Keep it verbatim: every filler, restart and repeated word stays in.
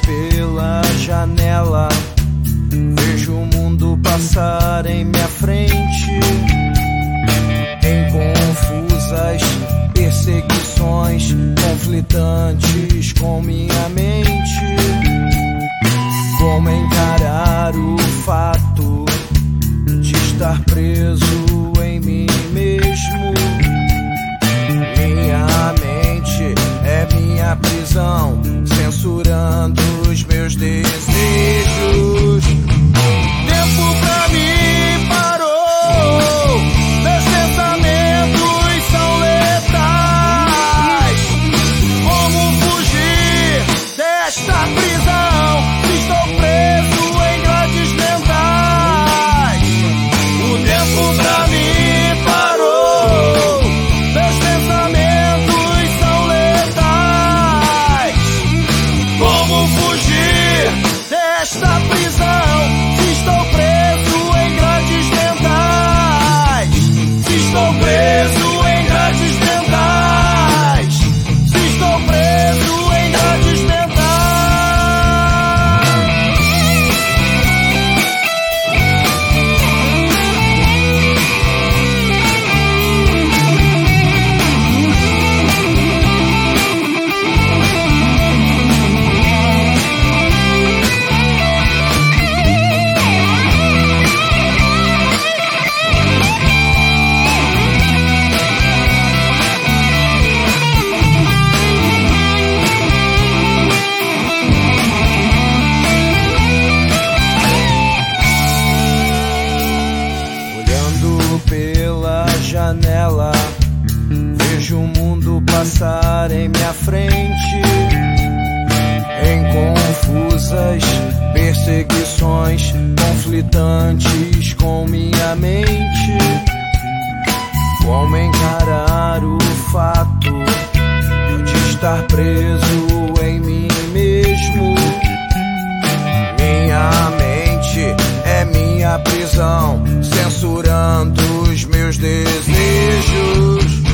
pela janela, vejo o mundo passar em minha frente, em confusas perseguições conflitantes com minha mente. Como encarar o fato de estar preso em mim mesmo? Minha mente é minha prisão, censurando os meus desejos. Tempo pra mim parou, meus pensamentos são letais. Como fugir desta prisão? Estou preso em grades mentais. O tempo pra mim parou, meus pensamentos são letais. Como fugir desta prisão? Se estou preso em grades mentais. Se estou preso em grades mentais. Se estou preso em grades mentais. Pela janela, vejo o mundo passar em minha frente, em confusas perseguições conflitantes com minha mente. Como encarar o fato de estar preso em mim mesmo? Minha mente é minha prisão, censurando os meus desejos.